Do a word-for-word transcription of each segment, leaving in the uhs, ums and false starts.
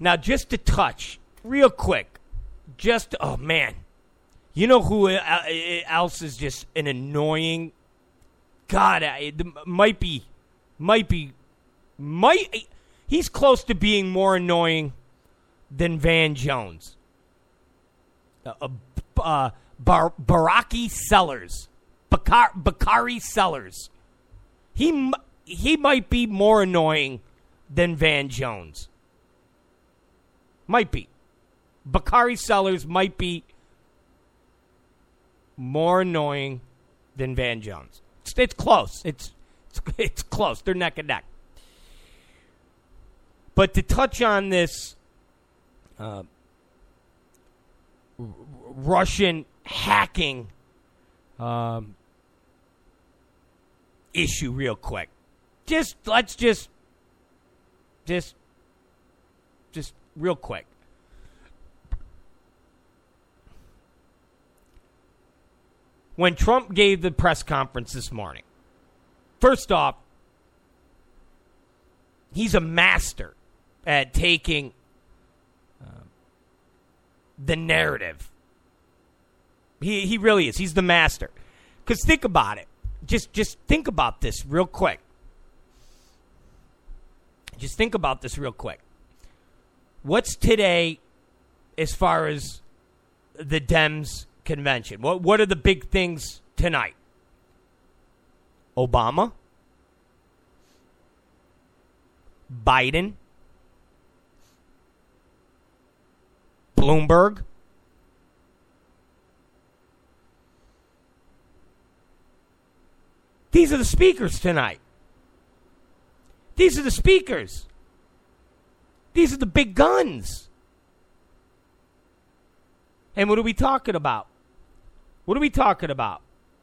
Now, just to touch, real quick, just, oh, man. You know who else is just an annoying, God, it might be, might be, might, he's close to being more annoying than Van Jones. Uh, uh, Bar- Baraki Sellers. Bakar- Bakari Sellers. He, he might be more annoying than Van Jones. Might be. Bakari Sellers might be more annoying than Van Jones. It's, it's close. It's, it's it's close. They're neck and neck. But to touch on this uh, r- Russian hacking um, issue real quick. Just, let's just, just, just real quick. When Trump gave the press conference this morning, first off, he's a master at taking uh, the narrative. He he really is. He's the master. Because think about it. Just just think about this real quick. Just think about this real quick. What's today as far as the Dems convention? What what are the big things tonight? Obama, Biden, Bloomberg, these are the speakers tonight. These are the speakers. These are the big guns. And what are we talking about? What are we talking about?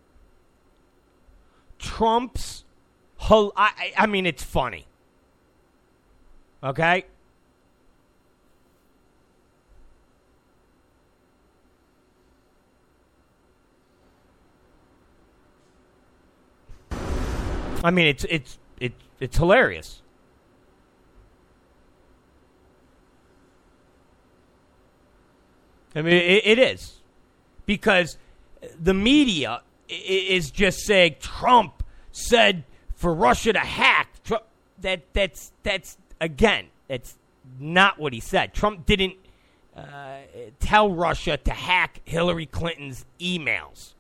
Trump's, I, I mean, it's funny. Okay? I mean, it's it's it's it's hilarious. I mean, it, it is. Because the media is just saying Trump said for Russia to hack. Trump, that that's that's again, that's not what he said. Trump didn't uh, tell Russia to hack Hillary Clinton's emails.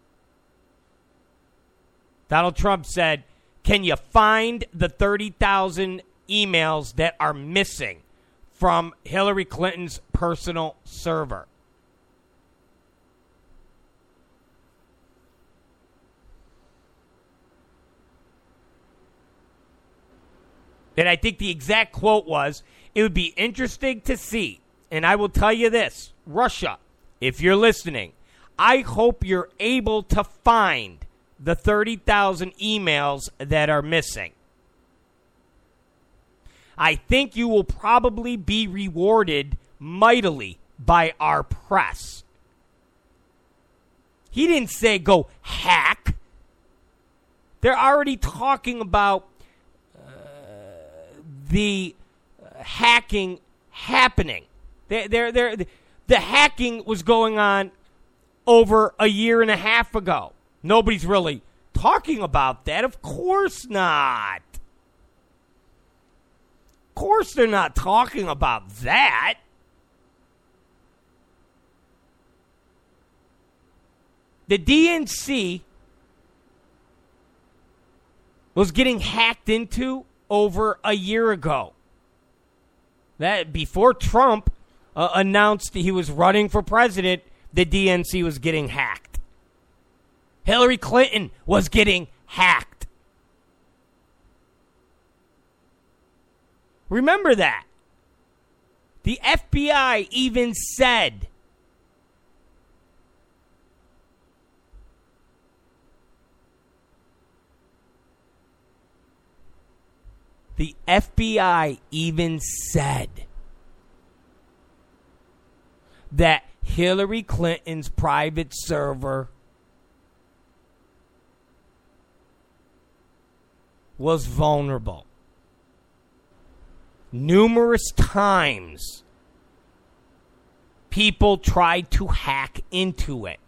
Donald Trump said, "Can you find the thirty thousand emails that are missing from Hillary Clinton's personal server?" And I think the exact quote was, "It would be interesting to see, and I will tell you this, Russia, if you're listening, I hope you're able to find the thirty thousand emails that are missing. I think you will probably be rewarded mightily by our press." He didn't say go hack. They're already talking about the uh, hacking happening. They're, they're, they're, the hacking was going on over a year and a half ago. Nobody's really talking about that. Of course not. Of course they're not talking about that. The D N C was getting hacked into over a year ago. That before Trump uh, announced he was running for president, the D N C was getting hacked. Hillary Clinton was getting hacked. Remember that. The F B I even said The F B I even said that Hillary Clinton's private server was vulnerable. Numerous times people tried to hack into it.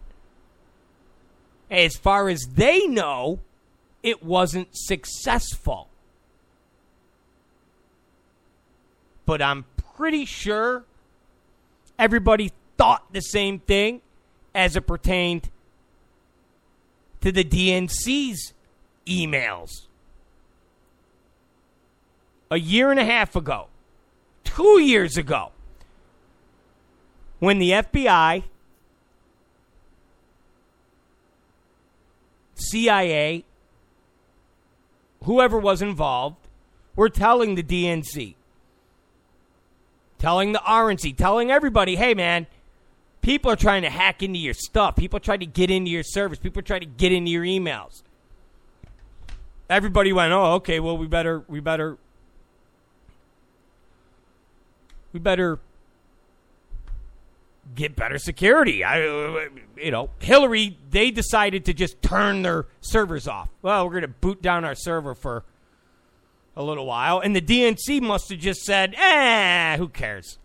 As far as they know, it wasn't successful. But I'm pretty sure everybody thought the same thing as it pertained to the D N C's emails. A year and a half ago, two years ago, when the F B I, C I A, whoever was involved, were telling the D N C, telling the R N C, telling everybody, hey, man, people are trying to hack into your stuff. People are trying to get into your service. People are trying to get into your emails. Everybody went, oh, okay, well, we better, we better, we better get better security. I, you know, Hillary, they decided to just turn their servers off. Well, we're going to boot down our server for a little while. And the D N C must have just said, eh, who cares?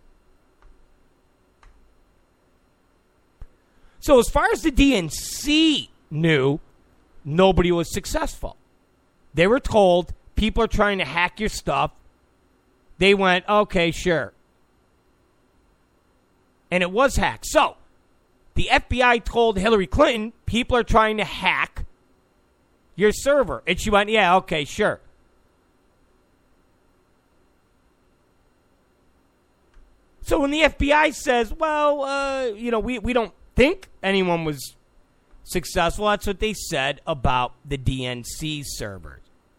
So as far as the D N C knew, nobody was successful. They were told people are trying to hack your stuff. They went, okay, sure. And it was hacked. So the F B I told Hillary Clinton, people are trying to hack your server. And she went, yeah, okay, sure. So when the F B I says, well, uh, you know, we, we don't think anyone was successful, that's what they said about the D N C servers.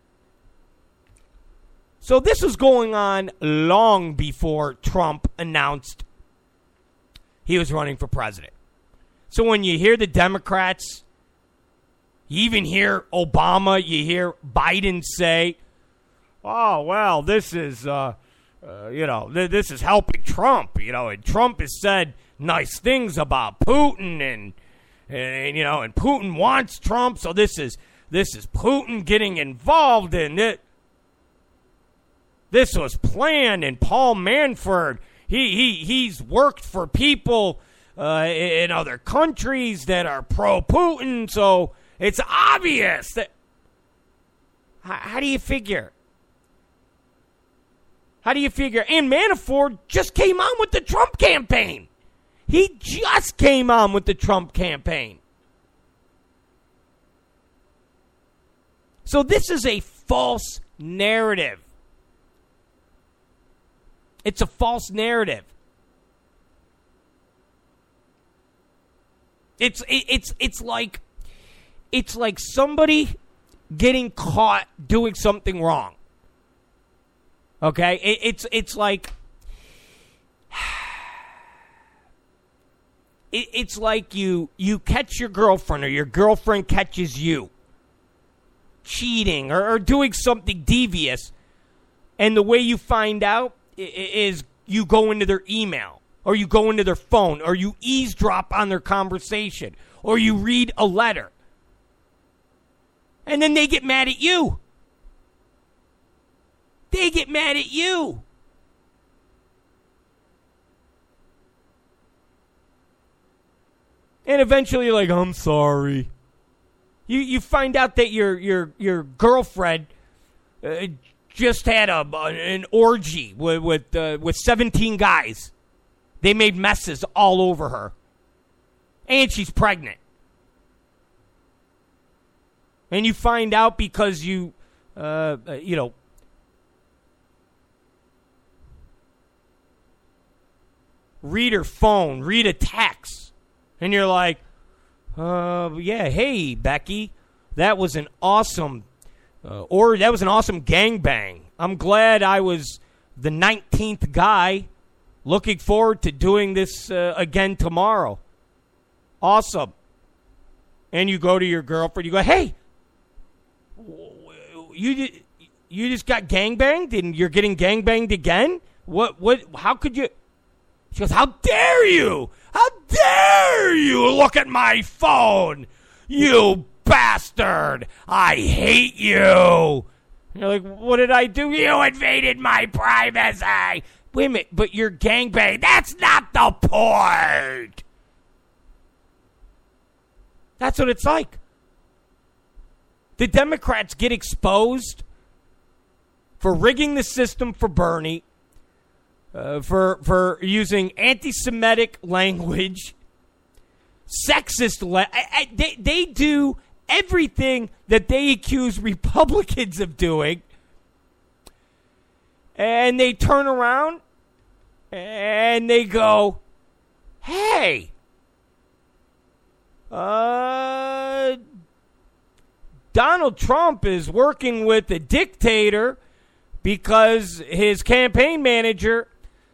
So this was going on long before Trump announced he was running for president. So when you hear the Democrats, you even hear Obama, you hear Biden say, oh, well, this is, uh, uh, you know, th- this is helping Trump, you know, and Trump has said nice things about Putin, and, and you know, and Putin wants Trump, so this is, this is Putin getting involved in it. This was planned, and Paul Manafort, he he he's worked for people uh, in other countries that are pro-Putin, so it's obvious that. How, how do you figure? How do you figure? And Manafort just came on with the Trump campaign. He just came on with the Trump campaign. So this is a false narrative. It's a false narrative. It's it, it's it's like it's like somebody getting caught doing something wrong. Okay? It, it's it's like it, it's like you you catch your girlfriend, or your girlfriend catches you cheating or, or doing something devious, and the way you find out is you go into their email, or you go into their phone, or you eavesdrop on their conversation, or you read a letter. And then they get mad at you. They get mad at you. And eventually you're like, I'm sorry. You you find out that your your your girlfriend uh, just had a an orgy with with, uh, with seventeen guys. They made messes all over her. And she's pregnant. And you find out because you, uh, you know, read her phone, read a text. And you're like, uh, yeah, hey, Becky, that was an awesome Uh, or that was an awesome gangbang. I'm glad I was the nineteenth guy. Looking forward to doing this uh, again tomorrow. Awesome. And you go to your girlfriend. You go, hey, you you just got gangbanged and you're getting gangbanged again? What? What? How could you? She goes, how dare you? How dare you look at my phone? You bastard! I hate you! You're like, what did I do? You invaded my privacy! wait a minute, but you're gangbang. That's not the point. That's what it's like. The Democrats get exposed for rigging the system for Bernie, uh, for for using anti-Semitic language, sexist. La- I, I, they they do everything that they accuse Republicans of doing, and they turn around and they go, "Hey, uh." Donald Trump is working with a dictator because his campaign manager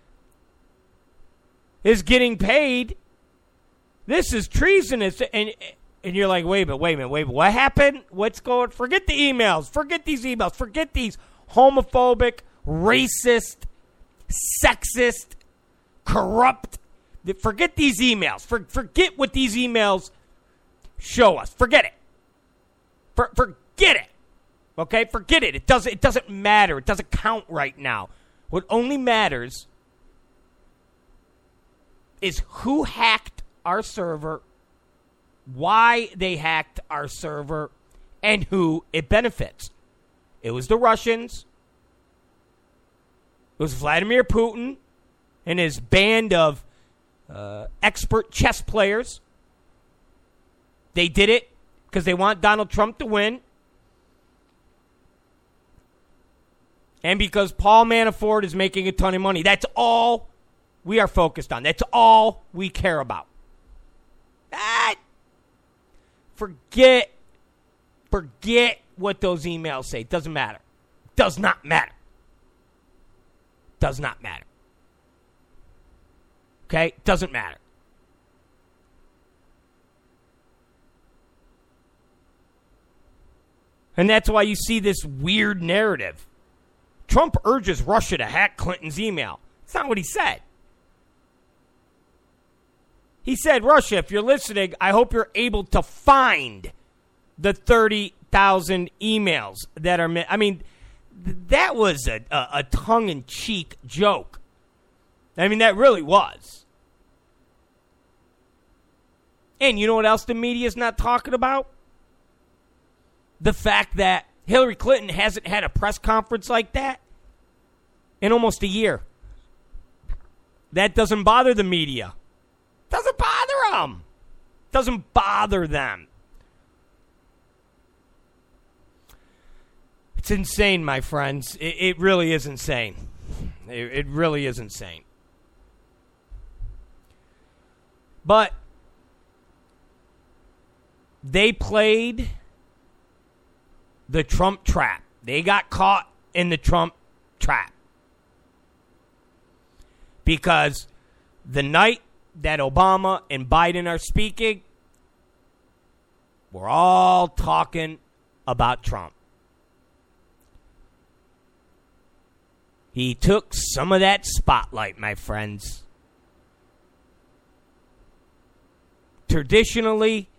is getting paid. This is treasonous." And and you're like, wait a minute, wait a minute, wait a minute. What happened? What's going? Forget the emails. Forget these emails. Forget these homophobic, racist, sexist, corrupt. Forget these emails. For, forget what these emails show us. Forget it. For, forget it, okay? Forget it. It doesn't. It doesn't matter. It doesn't count right now. What only matters is who hacked our server, why they hacked our server, and who it benefits. It was the Russians. It was Vladimir Putin and his band of uh, expert chess players. They did it because they want Donald Trump to win. And because Paul Manafort is making a ton of money. That's all we are focused on. That's all we care about. Ah, forget, forget what those emails say. Doesn't matter. Does not matter. Does not matter. Okay? Doesn't matter. And that's why you see this weird narrative. Trump urges Russia to hack Clinton's email. That's not what he said. He said, Russia, if you're listening, I hope you're able to find the thirty thousand emails that are... I mean, th- that was a, a, a tongue-in-cheek joke. I mean, that really was. And you know what else the media's not talking about? The fact that Hillary Clinton hasn't had a press conference like that in almost a year. That doesn't bother the media. Doesn't bother them. Doesn't bother them. It's insane, my friends. It, it really is insane. It, it really is insane. But they played the Trump trap. They got caught in the Trump trap. Because the night that Obama and Biden are speaking, we're all talking about Trump. He took some of that spotlight, my friends. Traditionally,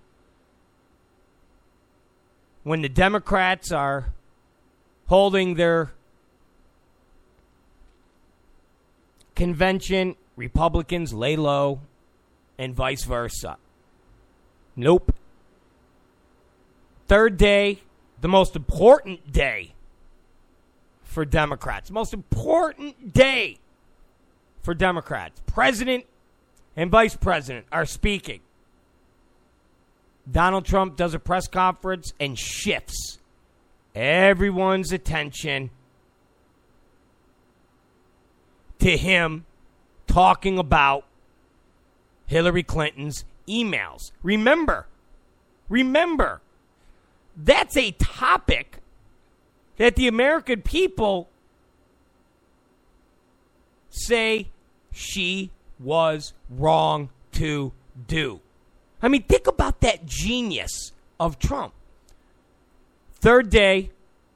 when the Democrats are holding their convention, Republicans lay low, and vice versa. Nope. Third day, the most important day for Democrats. Most important day for Democrats. President and vice president are speaking. Donald Trump does a press conference and shifts everyone's attention to him talking about Hillary Clinton's emails. Remember, remember, that's a topic that the American people say she was wrong to do. I mean, think about that genius of Trump. Third day,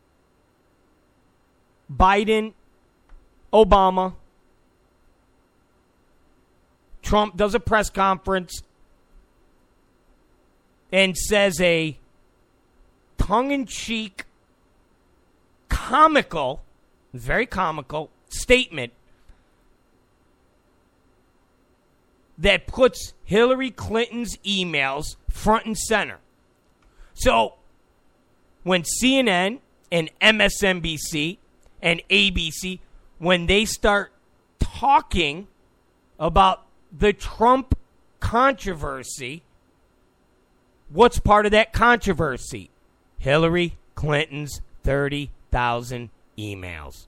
Biden, Obama, Trump does a press conference and says a tongue-in-cheek, comical, very comical statement that puts Hillary Clinton's emails front and center. So when C N N and M S N B C and A B C, when they start talking about the Trump controversy, what's part of that controversy? Hillary Clinton's thirty thousand emails.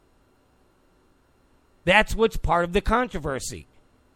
That's what's part of the controversy.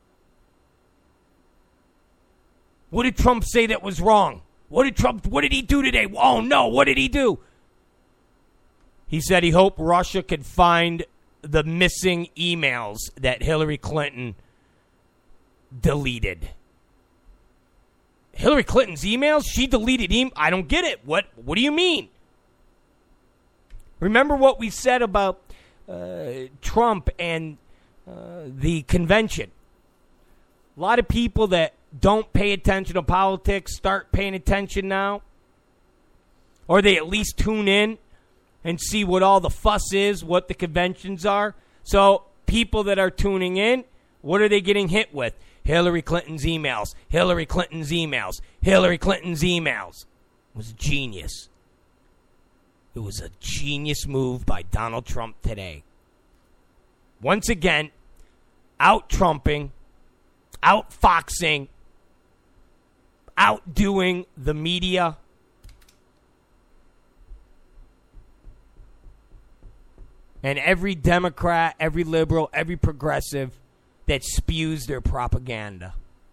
What did Trump say that was wrong? What did Trump, what did he do today? Oh no, what did he do? He said he hoped Russia could find the missing emails that Hillary Clinton deleted. Hillary Clinton's emails? She deleted emails? I don't get it. What What do you mean? Remember what we said about uh, Trump and uh, the convention. A lot of people that don't pay attention to politics start paying attention now. Or they at least tune in and see what all the fuss is, what the conventions are. So people that are tuning in, what are they getting hit with? Hillary Clinton's emails. Hillary Clinton's emails. Hillary Clinton's emails. It was genius. It was a genius move by Donald Trump today. Once again, out-Trumping, out-foxing, outdoing the media. And every Democrat, every liberal, every progressive that spews their propaganda.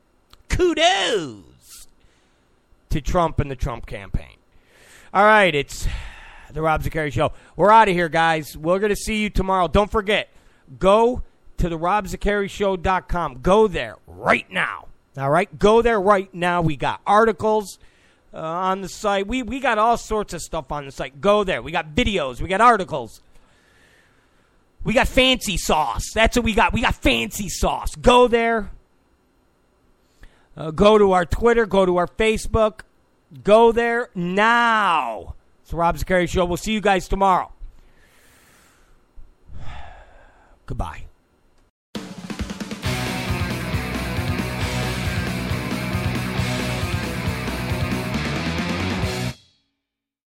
Kudos to Trump and the Trump campaign. All right, it's the Rob Zicari Show. We're out of here, guys. We're going to see you tomorrow. Don't forget, go to the rob zicari show dot com. Go there right now. All right? Go there right now. We got articles uh, on the site. We, we got all sorts of stuff on the site. Go there. We got videos. We got articles. We got fancy sauce. That's what we got. We got fancy sauce. Go there. Uh, go to our Twitter. Go to our Facebook. Go there now. It's the Rob Zicari Show. We'll see you guys tomorrow. Goodbye.